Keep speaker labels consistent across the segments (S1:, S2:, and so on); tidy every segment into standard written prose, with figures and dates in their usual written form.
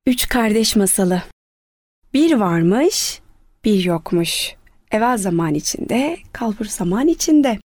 S1: Üç kardeş masalı. Bir varmış, bir yokmuş. Evvel zaman içinde, kalbur zaman içinde.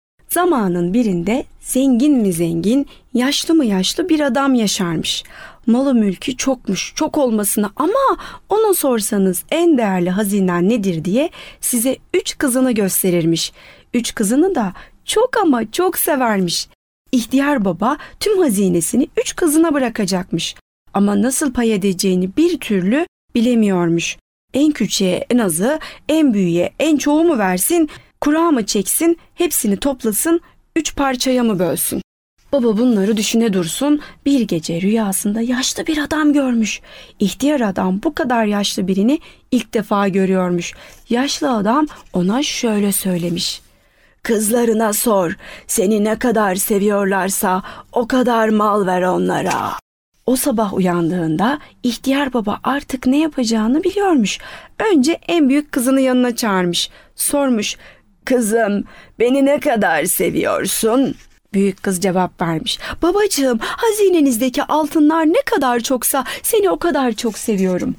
S1: Zamanın birinde zengin mi zengin, yaşlı mı yaşlı bir adam yaşarmış. Malı mülkü çokmuş, çok olmasına ama ona sorsanız en değerli hazinen nedir diye size 3 kızını gösterirmiş. 3 kızını da çok ama çok severmiş. İhtiyar baba tüm hazinesini 3 kızına bırakacakmış. Ama nasıl pay edeceğini bir türlü bilemiyormuş. En küçüğe en azı, en büyüğe en çoğu mu versin, kura mı çeksin, hepsini toplasın, 3 parçaya mı bölsün? Baba bunları düşüne dursun, bir gece rüyasında yaşlı bir adam görmüş. İhtiyar adam bu kadar yaşlı birini ilk defa görüyormuş. Yaşlı adam ona şöyle söylemiş. Kızlarına sor, seni ne kadar seviyorlarsa o kadar mal ver onlara. O sabah uyandığında ihtiyar baba artık ne yapacağını biliyormuş. Önce en büyük kızını yanına çağırmış. Sormuş, kızım beni ne kadar seviyorsun? Büyük kız cevap vermiş. Babacığım, hazinenizdeki altınlar ne kadar çoksa seni o kadar çok seviyorum.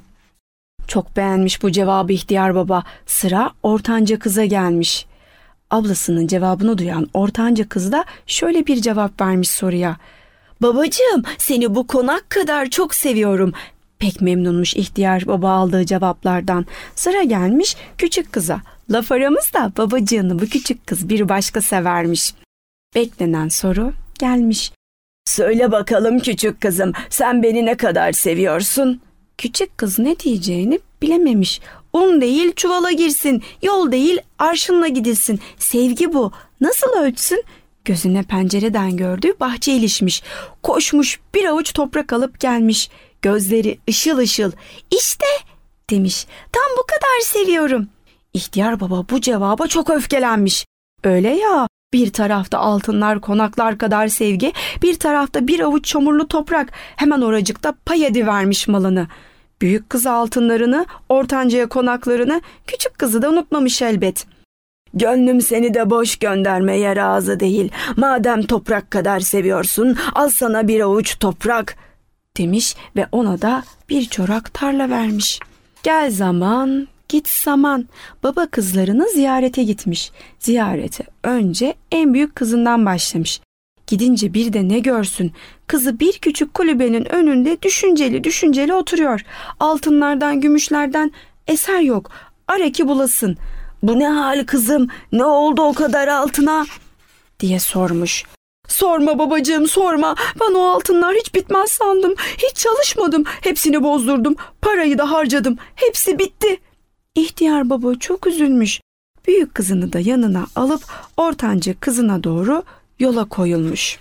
S1: Çok beğenmiş bu cevabı ihtiyar baba. Sıra ortanca kıza gelmiş. Ablasının cevabını duyan ortanca kız da şöyle bir cevap vermiş soruya. Babacığım, seni bu konak kadar çok seviyorum. Pek memnunmuş ihtiyar baba aldığı cevaplardan. Sıra gelmiş küçük kıza. Laf aramızda babacığını bu küçük kız bir başka severmiş. Beklenen soru gelmiş. Söyle bakalım küçük kızım, sen beni ne kadar seviyorsun? Küçük kız ne diyeceğini bilememiş. Un değil çuvala girsin, yol değil arşınla gidilsin. Sevgi bu. Nasıl ölçsün? Gözüne pencereden gördüğü bahçe ilişmiş. Koşmuş bir avuç toprak alıp gelmiş. Gözleri ışıl ışıl. İşte demiş. Tam bu kadar seviyorum. İhtiyar baba bu cevaba çok öfkelenmiş. Öyle ya, bir tarafta altınlar konaklar kadar sevgi, bir tarafta bir avuç çamurlu toprak. Hemen oracıkta pay edivermiş malını. Büyük kızı altınlarını, ortancaya konaklarını, küçük kızı da unutmamış elbet. Gönlüm seni de boş göndermeye razı değil. Madem toprak kadar seviyorsun, al sana bir avuç toprak demiş ve ona da bir çorak tarla vermiş. Gel zaman, git zaman. Baba kızlarını ziyarete gitmiş. Ziyarete önce en büyük kızından başlamış. Gidince bir de ne görsün? Kızı bir küçük kulübenin önünde düşünceli oturuyor. Altınlardan, gümüşlerden eser yok. Ara ki bulasın. Bu ne hal kızım? Ne oldu o kadar altına? Diye sormuş. Sorma babacığım, sorma. Ben o altınlar hiç bitmez sandım. Hiç çalışmadım. Hepsini bozdurdum. Parayı da harcadım. Hepsi bitti. İhtiyar baba çok üzülmüş. Büyük kızını da yanına alıp ortanca kızına doğru yola koyulmuş.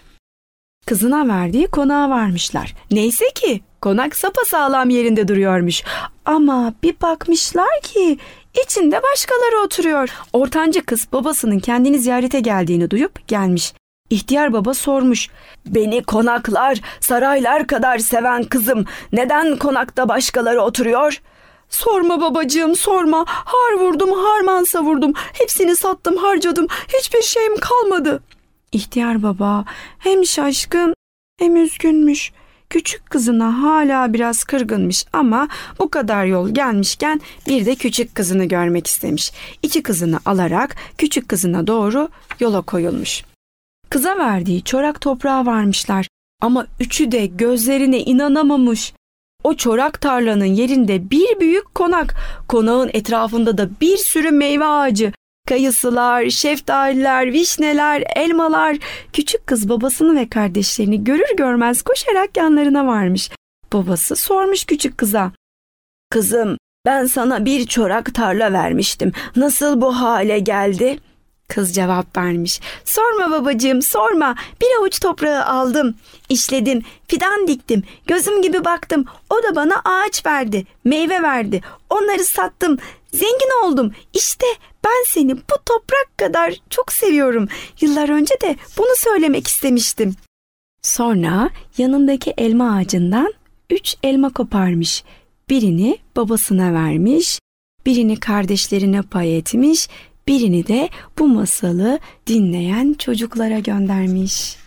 S1: Kızına verdiği konağa varmışlar. Neyse ki konak sapasağlam yerinde duruyormuş. Ama bir bakmışlar ki içinde başkaları oturuyor. Ortanca kız babasının kendini ziyarete geldiğini duyup gelmiş. İhtiyar baba sormuş. Beni konaklar, saraylar kadar seven kızım neden konakta başkaları oturuyor? Sorma babacığım, sorma. Har vurdum, harman savurdum. Hepsini sattım, harcadım. Hiçbir şeyim kalmadı. İhtiyar baba hem şaşkın hem üzgünmüş. Küçük kızına hala biraz kırgınmış ama bu kadar yol gelmişken bir de küçük kızını görmek istemiş. İki kızını alarak küçük kızına doğru yola koyulmuş. Kıza verdiği çorak toprağa varmışlar ama üçü de gözlerine inanamamış. O çorak tarlanın yerinde bir büyük konak, konağın etrafında da bir sürü meyve ağacı. Kayısılar, şeftaliler, vişneler, elmalar. Küçük kız babasını ve kardeşlerini görür görmez koşarak yanlarına varmış. Babası sormuş küçük kıza. Kızım, ben sana bir çorak tarla vermiştim. Nasıl bu hale geldi? Kız cevap vermiş. Sorma babacığım, sorma. Bir avuç toprağı aldım, işledim, fidan diktim, gözüm gibi baktım. O da bana ağaç verdi, meyve verdi. Onları sattım, zengin oldum. İşte ben seni bu toprak kadar çok seviyorum. Yıllar önce de bunu söylemek istemiştim. Sonra yanındaki elma ağacından 3 elma koparmış. Birini babasına vermiş, birini kardeşlerine pay etmiş, birini de bu masalı dinleyen çocuklara göndermiş.